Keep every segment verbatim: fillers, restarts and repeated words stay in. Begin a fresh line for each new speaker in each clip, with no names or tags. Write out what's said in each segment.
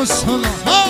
ماشاءالله.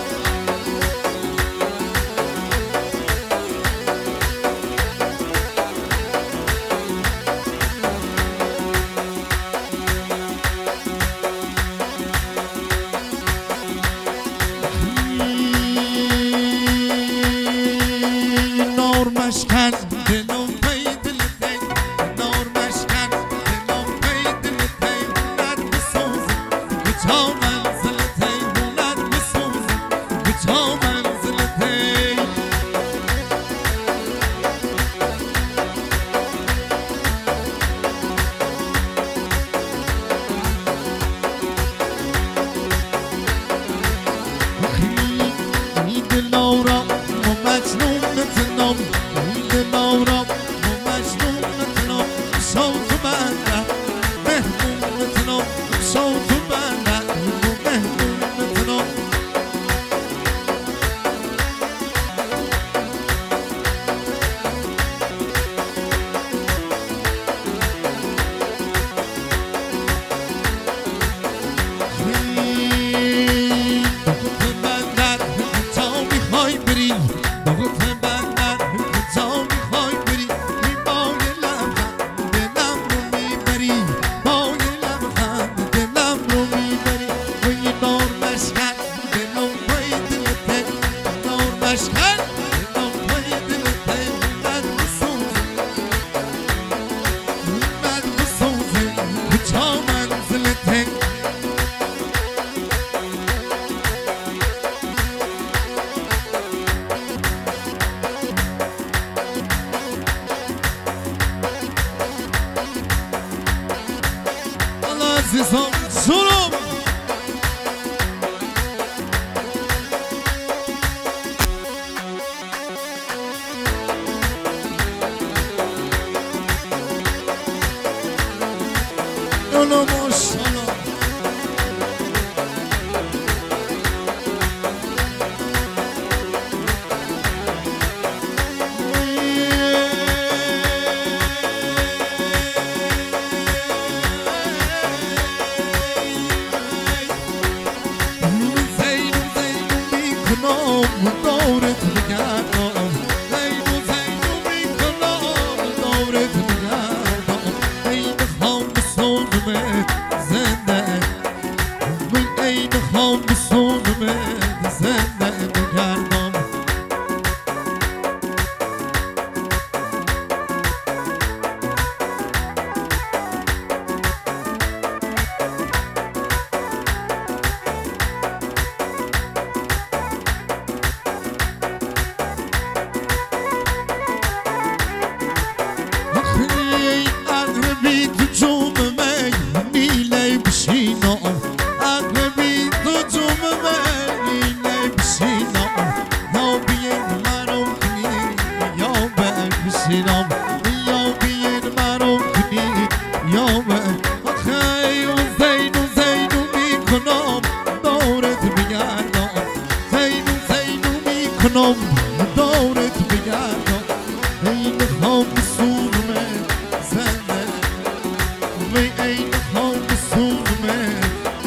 عزیزان ظلم اولو ماشاءالله. دورت بگردم زینو زینو میکنم دورت بگردم ای بخوام به سونمت زنده من ای بخوام به سونمت زنده بگردم کنم دورت بگردم ای بخوام به سونمت زنده وی ای بخوام به سونمت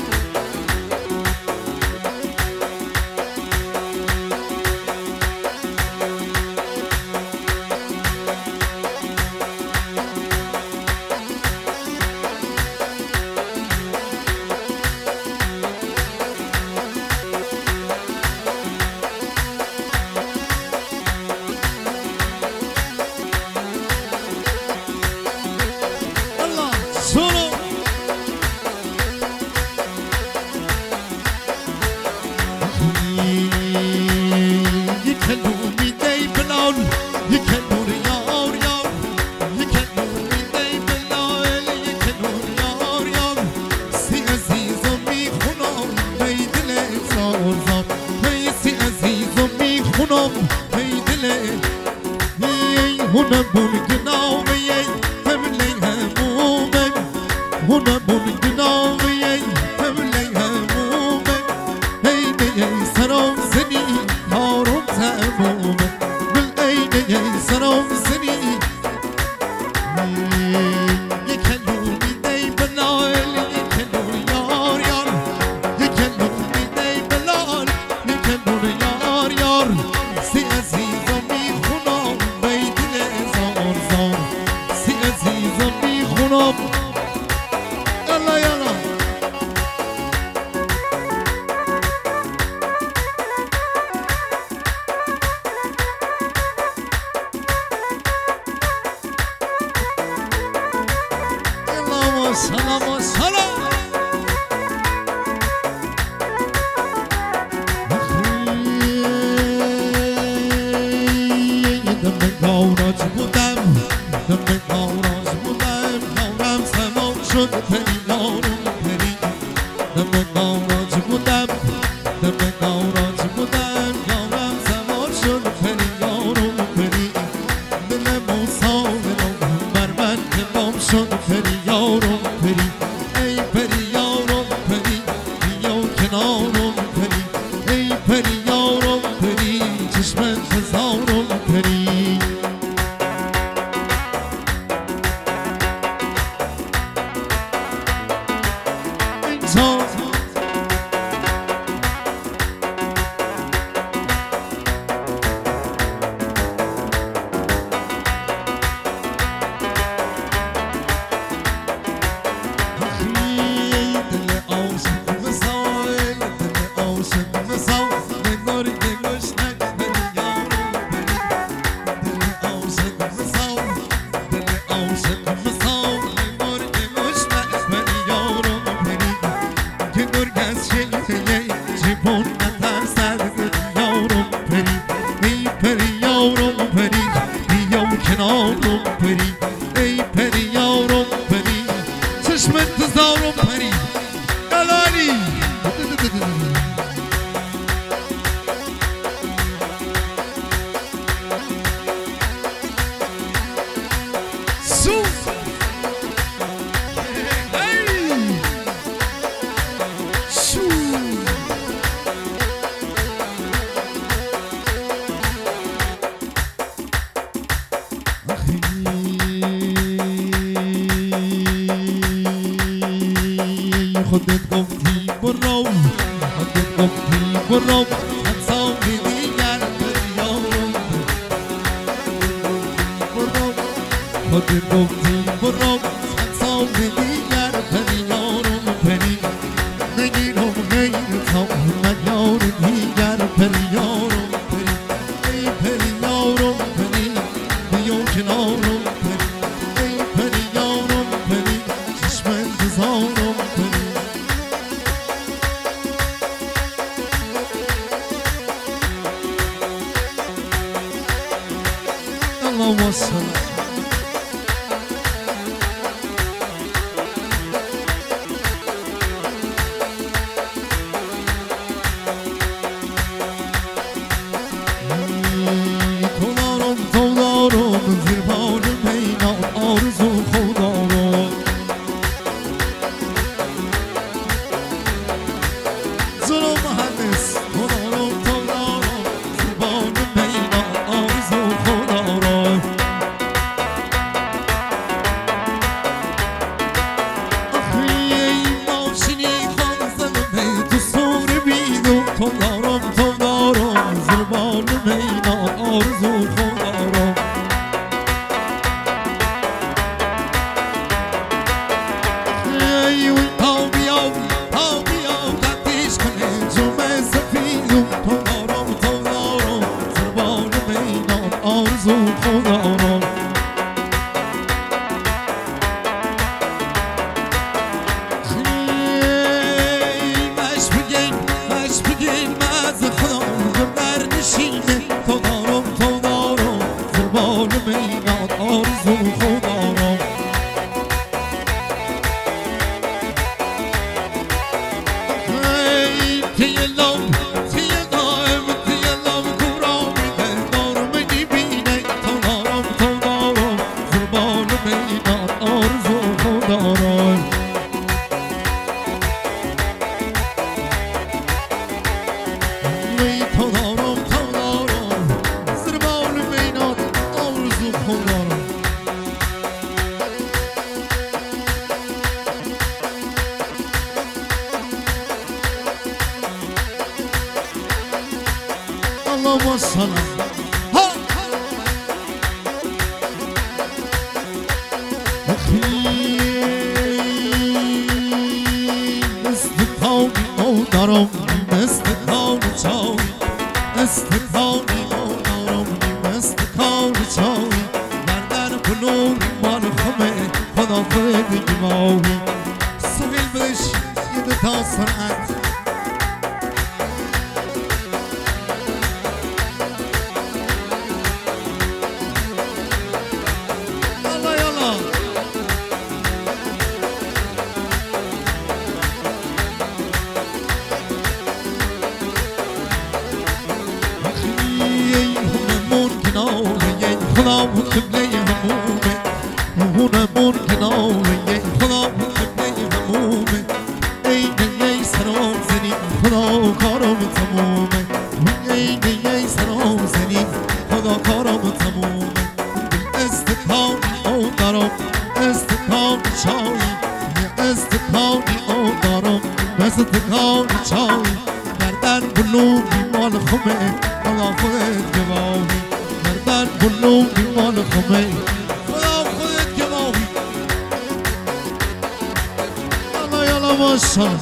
هنا بولگناوی هملی همومن هنا بولگناوی هملی همومن هی ای سرام زنی هارم تمومن بل ای ای سرام زنی یکلومی دی بلال یکلو یار یار یکلومی دی بلال دم گاوراج بودم یارم سوار شد پری یارم پری دل موسا بر من تمام شد پری یارم پری ای پری یارم پری بیا کنارم پری ای پری یارم پری چشم انتظارم پری اینجا ای پری یارم پری چشم انتظارم پری دلالی سو شو خودت گفتی برو خودت گفتی برو انسان دیگر بریارم برو خودت گفتی برو انسان دیگر بریارم پری نگیرم غیر تا من یار دیگر بریارم پری ای پری یارم پری بیا کنارم پری ای پری یارم پری چشم انتظارم پری اللهم صل تولارم تولارم زیر بال میدان آرزو خودارم زلو مهندس تولارم تولارم زیر بال میدان آرزو خودارم آخی ماشینی خان زدم تو سور بیدم تولارم تولارم زیر بال میدان آرزو خودارم ایوی تا بیام تا بیام تفتیش کنه جمعه سفیدم تولارم تولارم زیر بال میدان آرزو خودارم مش بگین مش بگین مز خودم بر نشینه تولارم تولارم زیر بال میدان آرزو خودارم تیلم تیلم تیلم کورام دلدارم نبینه تولارم تولارم زیر بال میدان آرزو خودارم تولارم تولارم زیر بال میدان آرزو خودارم اللهم صل ها استقامی او دارم استقامی چاوی استقامی او دارم استقامی چاوی گردن پلوی مال خمه خدا فیدی ماوی سویل بدش یه تا سرعت قبله همومه مهونمون کناره خدا قبله همومه ای ای سلام زنی خدا کارم تمومه ای ای سلام زنی خدا کارم تمومه استکانی او دارم استکانی چایی استکانی او دارم استکانی چایی گردن بلومی مال خمه خدا خودت گواهی گردن بلومی مال خمه خدا خودت گواهی یالا یالا ماشالله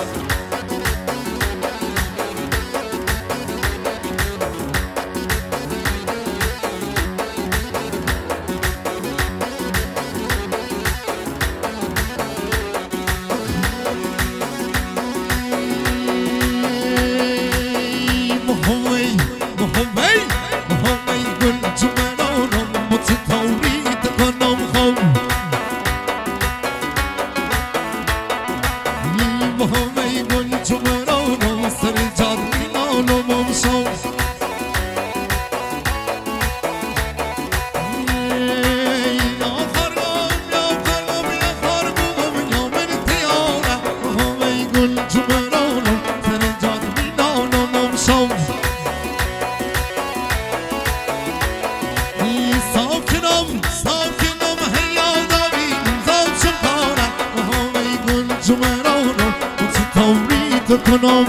کنم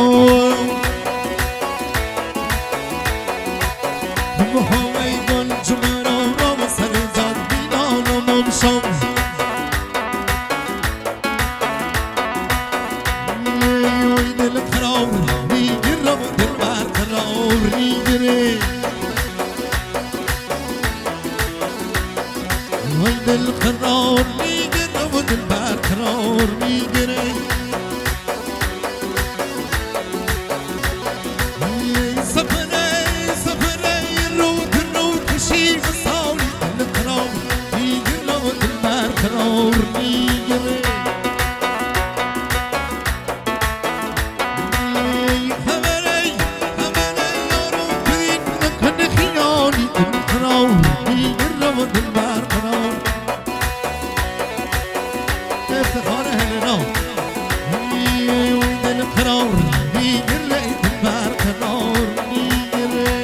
های گل جمران را سر جان بینانم امشام ای دل قرار میگیرم دل بر قرار میگیره ای دل قرار میگیرم دل بر قرار میگیره قرار میگیره همه همه یارو بین نکنه خیالی دل قرار میگیره و دل برقرار افتخار هلنا دل قرار میگیره دل برقرار میگیره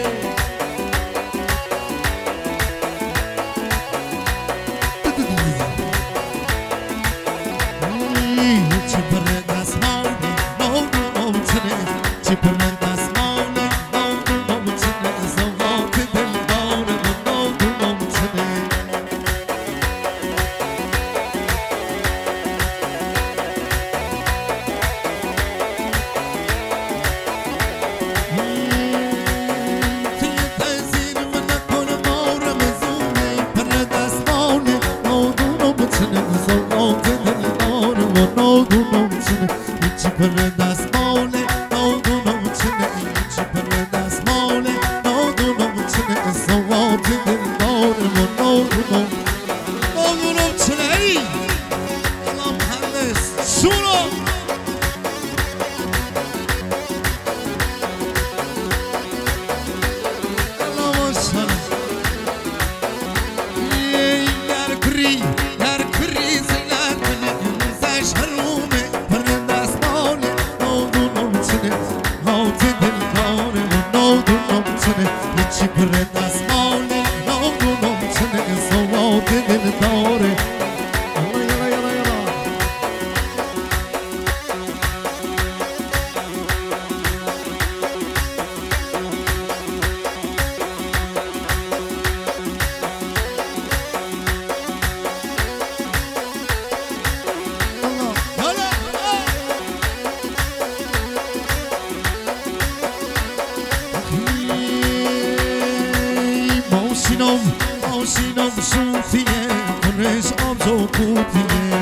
ماشینم صوفیه کنش آب و قوطیه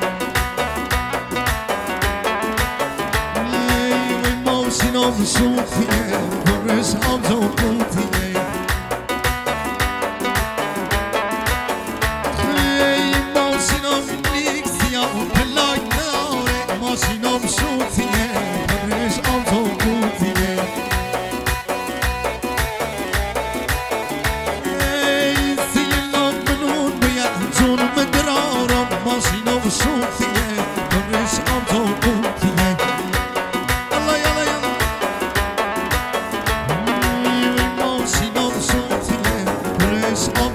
ماشینم صوفیه کنش آب و قوطیه ماشینم لیکسیا پلاک داره ماشینم صوفیه کنش آب و قوطیه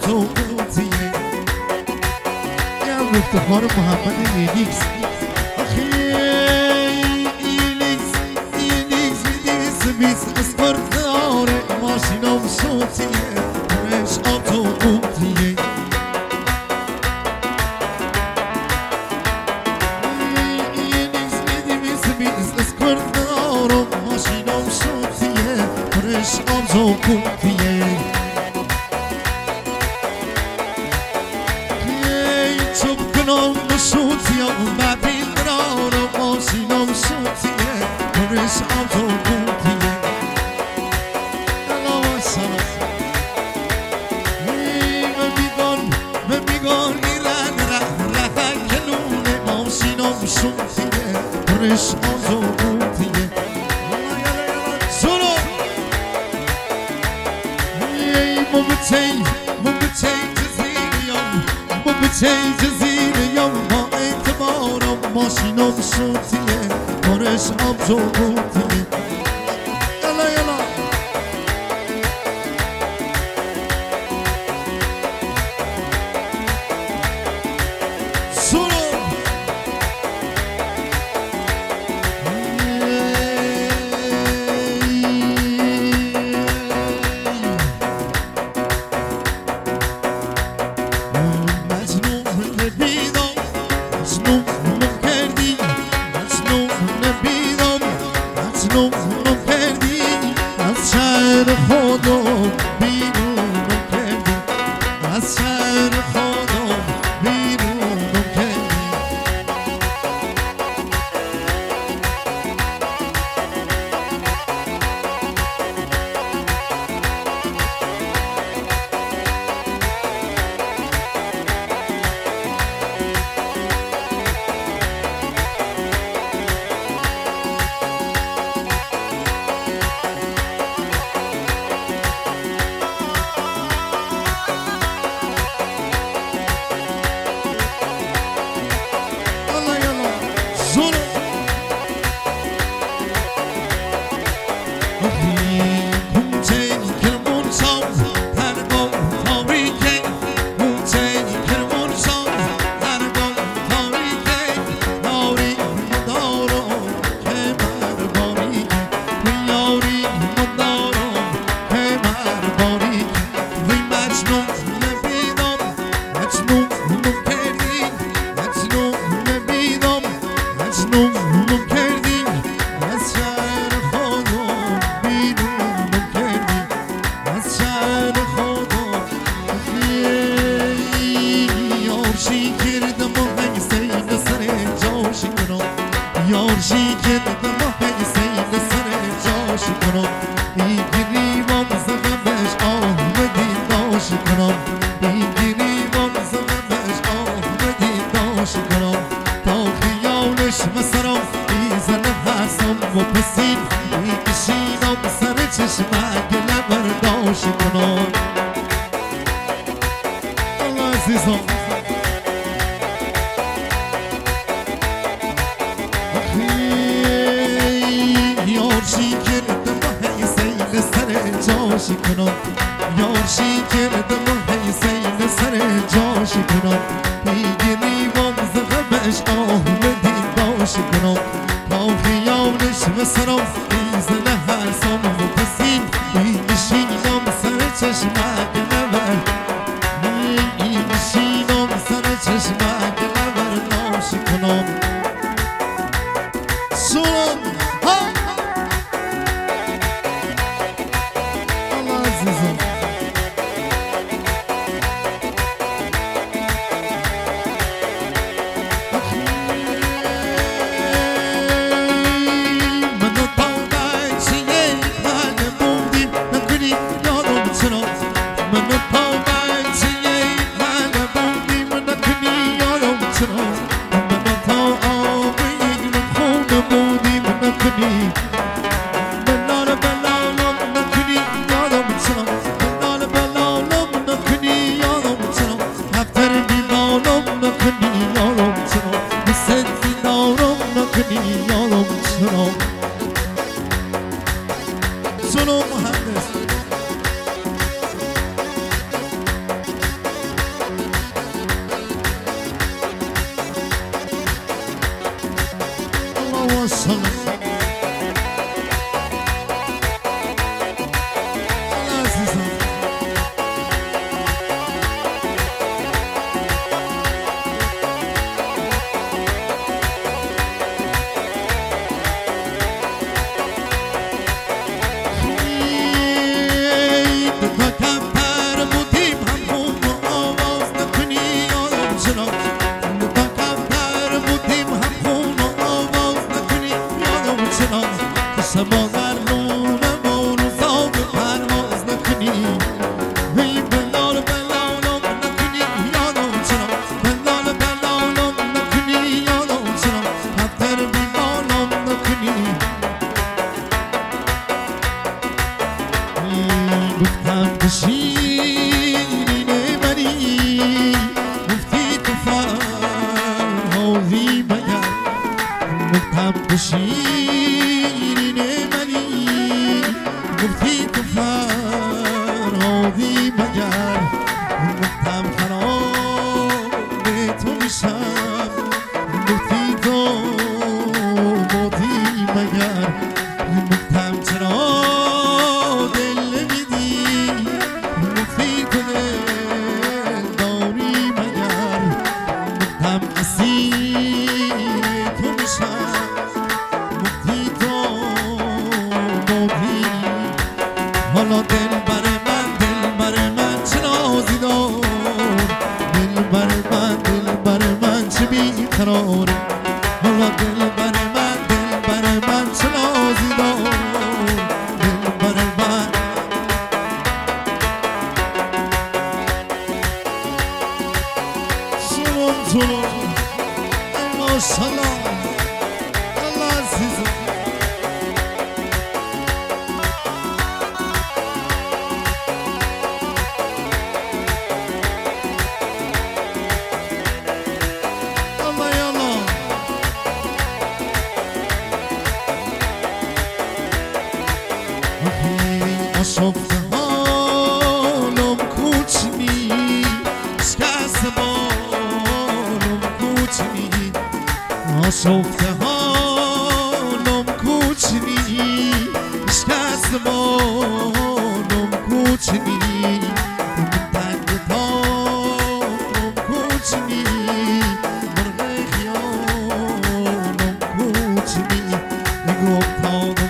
تو قوتیه یه افتخار محمد ایلیکس آخی ایلیکس ایلیکس ایلیکس بیس اسپورت داره ماشینم شوتیه پرش آب تو قوتیه ایلیکس ایلیکس بیس اسپورت داره ماشینم شوتیه پرش آب تو قوتیه شوتیه بعدی درارو ماشینم شوتیه پرش آب تو قوتیه الله سلام من بیگان من بیگان ایران ره ره کنونه ماشینم شوتیه پرش آب تو قوتیه سلام مبتی مبتی جزیریان مبتی جزیریان ماشینم شوتیه پرش آب تو قوتیه یلا یلا سلام شما در روم ما روزا به پرواز نکنی هی بلال بلالم نکنی یادم چرا بلال بلالم نکنی یادم چرا حفتر بیمالم نکنی گفتم به شیرین منی گفتی تو فرهادی مگر گفتم به شیرین منی گفتی تو فرهادی مگر گفتم خراب تو میشم گفتی تو مادی مگر گفتم چرا دل نمیدی گفتی تو دل داری مگر گفتم اسیر تو میشم گفتی تو مادی حالا دل بر من دل بر من چه نازی دار دل بر من دل بر من چه بیقراره حالا دل بر من دل بر من چه نازی دار دل بر من سلام سلام ماشالله الله عزیزم آشفته حالم کوچنی شکست بالم کوچنی آشفته حالم کوچنی شکست بالم کوچنی تنگ تالم کوچنی مرغ خیالم کوچنی گفتانم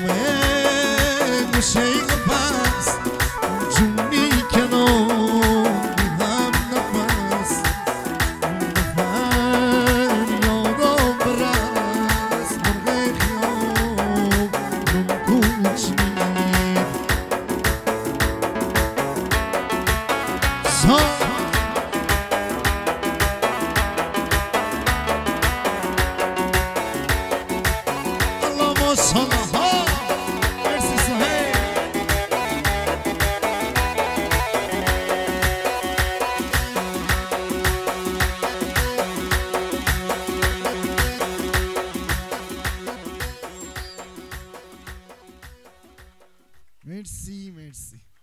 شیخ پس جونی کنار هم نفس نفر یادم برس مرغ خیام نم کوچنی سا الله ماشالله مرسی مرسی